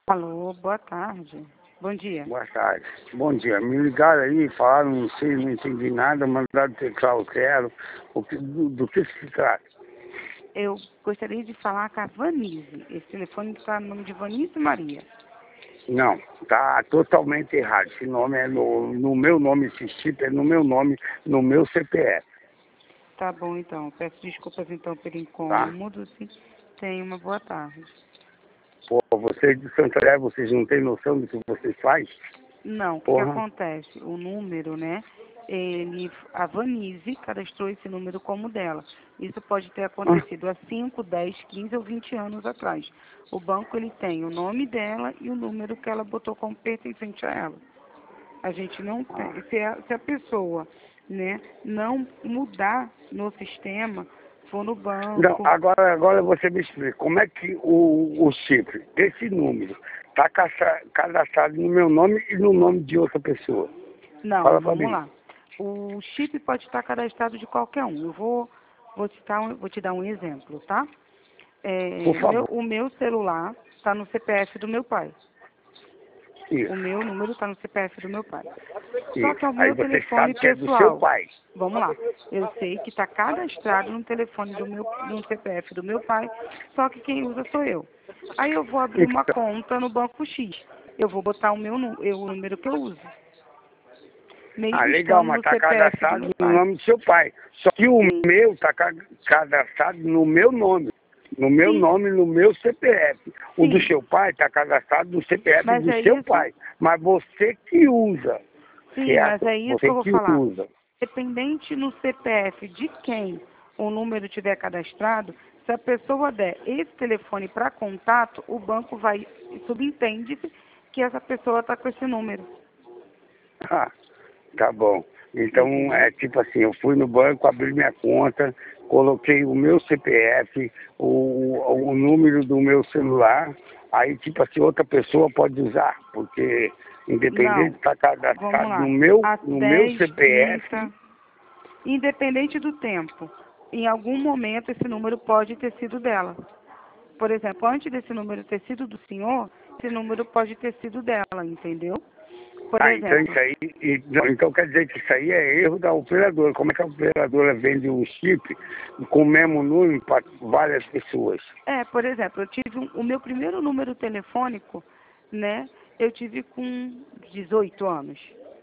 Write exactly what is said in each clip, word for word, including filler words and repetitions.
Alô, boa tarde. Bom dia. Boa tarde. Bom dia. Me ligaram aí, falaram, não sei, não entendi nada, mandaram teclar o quero. O que, do, do que se trata? Eu gostaria de falar com a Vanise. Esse telefone está no nome de Vanise Maria. Não, tá totalmente errado. Esse nome é no, no meu nome, esse chip é no meu nome, no meu C P F. Tá bom, então. Peço desculpas, então, pelo Tá? incômodo. Sim. Tenha uma boa tarde. Pô, vocês de Santarém, vocês não têm noção do que vocês fazem? Não, o que, que Porra. acontece? O número, né? Ele, a Vanise cadastrou esse número como dela. Isso pode ter acontecido há cinco, dez, quinze ou vinte anos atrás. O banco ele tem o nome dela e o número que ela botou como pertencente a ela. A gente não tem. Se a, se a pessoa, né, não mudar no sistema, for no banco. Não, agora, agora você me explica. Como é que o, o chip, esse número, está cadastrado no meu nome e no nome de outra pessoa? Não, Fala pra vamos mim. lá. O chip pode estar cadastrado de qualquer um. Eu vou, vou, citar um, vou te dar um exemplo, tá? É, Por meu, favor. o meu celular está no C P F do meu pai. Isso. O meu número está no C P F do meu pai. Só Isso. que é o Aí meu você telefone sabe que é do seu pessoal. pai. Vamos lá. Eu sei que está cadastrado no telefone do meu, no C P F do meu pai, só que quem usa sou eu. Aí eu vou abrir uma Então, conta no Banco X. Eu vou botar o meu nu- eu- o número que eu uso. ah, Mesmo legal, estando mas no está C P F do cadastrado meu no pai. nome do seu pai. Só que o Sim, meu está cadastrado no meu nome. No meu sim, nome, no meu C P F. O do sim. seu pai está cadastrado no C P F Mas do é seu isso. pai. Mas você que usa, Sim, mas certo? é isso que Você eu vou que falar. usa. Dependente no C P F de quem o número tiver cadastrado, se a pessoa der esse telefone para contato, o banco vai, subentende-se que essa pessoa está com esse número. Ah, tá bom. Então, Entendeu? é tipo assim, eu fui no banco, abri minha conta, coloquei o meu C P F, o, o número do meu celular, aí tipo assim, outra pessoa pode usar, porque independente de Não. estar Vamos cadastrado no lá. meu, Há no meu dez, C P F, trinta, independente do tempo, em algum momento esse número pode ter sido dela. Por exemplo, antes desse número ter sido do senhor, esse número pode ter sido dela, entendeu? Por ah, então exemplo, isso aí, e- não, então quer dizer que isso aí é erro da operadora. Como é que a operadora vende um chip com o mesmo número para várias pessoas? é, por exemplo, eu tive um- o meu primeiro número telefônico, né? Eu tive com dezoito anos.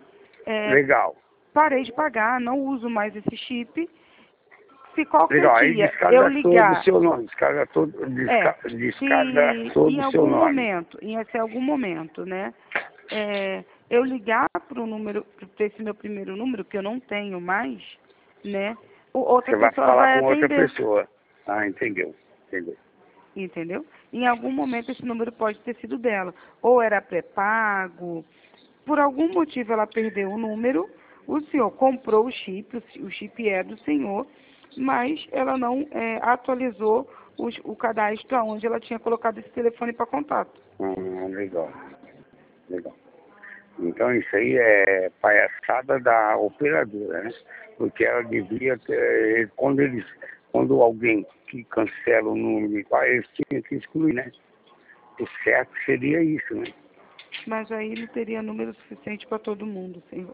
É, Legal. parei de pagar, não uso mais esse chip. Se qualquer Legal, aí dia eu descadastrou do ligar, seu nome, descadastrou, é, desca, se descadastrou em do seu algum nome. momento, em se algum momento, né, é, eu ligar para o número, para esse meu primeiro número que eu não tenho mais, né, o- outra Você vai pessoa falar vai com outra atender. pessoa. Ah, entendeu, entendeu. Entendeu? Em algum momento esse número pode ter sido dela. Ou era pré-pago, por algum motivo ela perdeu o número, o senhor comprou o chip, o chi- o chip é do senhor, mas ela não é, atualizou os- o cadastro onde ela tinha colocado esse telefone para contato. Ah, legal, legal. Então isso aí é palhaçada da operadora, né? Porque ela devia ter, quando eles, quando alguém que cancela o número, eles tinham que excluir, né? O certo seria isso, né? Mas aí não teria número suficiente para todo mundo, senhor.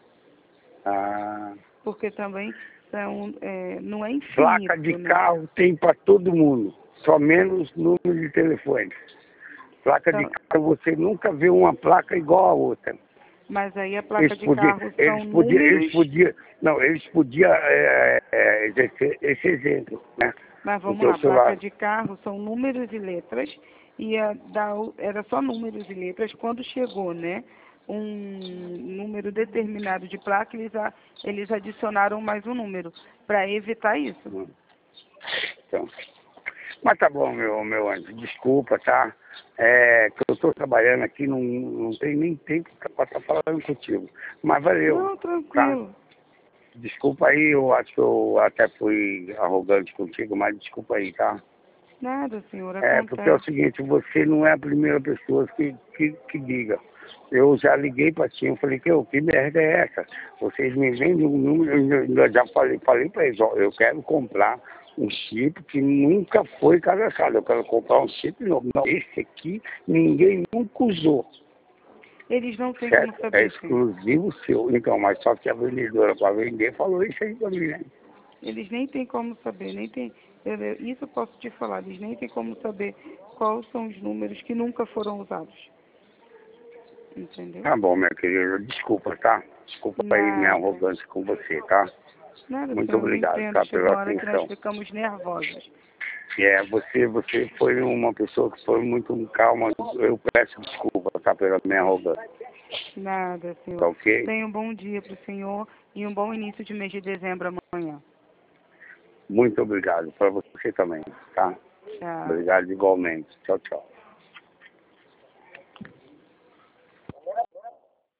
Ah, Porque também são, é, não é placa de infinito, né? carro tem para todo mundo, só menos número de telefone. Placa de Então, carro, você nunca vê uma placa igual a outra. mas aí a placa Eles de podiam, carro são eles podiam, eles números. podiam, não, eles podiam é, é, exercer esse exemplo, né? Mas vamos Porque o lá, placa celular, de carro são números e letras, e a da, o- era só números e letras. Quando chegou, né, um número determinado de placa, eles, a, eles adicionaram mais um número, para evitar isso. hum, então, mas tá bom, meu, meu anjo, desculpa, tá? É, que eu estou trabalhando aqui, não, não tem nem tempo para estar falando contigo. Mas valeu, Não, tá? tranquilo. Desculpa aí, eu acho que eu até fui arrogante contigo, mas desculpa aí, tá? Nada, senhor, É, porque é o acontece. seguinte, você não é a primeira pessoa que, que, que liga. Eu já liguei para ti, eu falei, que, que merda é essa? Vocês me vendem um número, eu já falei, falei para eles, ó, eu quero comprar um chip que nunca foi cadastrado. Eu quero comprar um chip novo. Não, esse aqui ninguém nunca usou. Eles não têm Certo? como saber, É exclusivo seu. Então, mas só que a vendedora para vender falou isso aí para mim, né? Eles nem têm como saber, nem tem. eu- eu- Isso eu posso te falar, eles nem têm como saber quais são os números que nunca foram usados. Entendeu? Tá bom, minha querida. Desculpa, tá? Desculpa aí minha Nada. arrogância com você, tá? Nada, Muito senhor, eu obrigado, entendo. tá? Chega Pela uma hora que nós atenção. ficamos nervosos. É, você, você foi uma pessoa que foi muito calma. Eu peço desculpa, tá? Pela minha arrogância. Nada, senhor. Tá ok? Tenha um bom dia para o senhor e um bom início de mês de dezembro amanhã. Muito obrigado. Para você também, tá? Tchau. Obrigado igualmente. Tchau, tchau.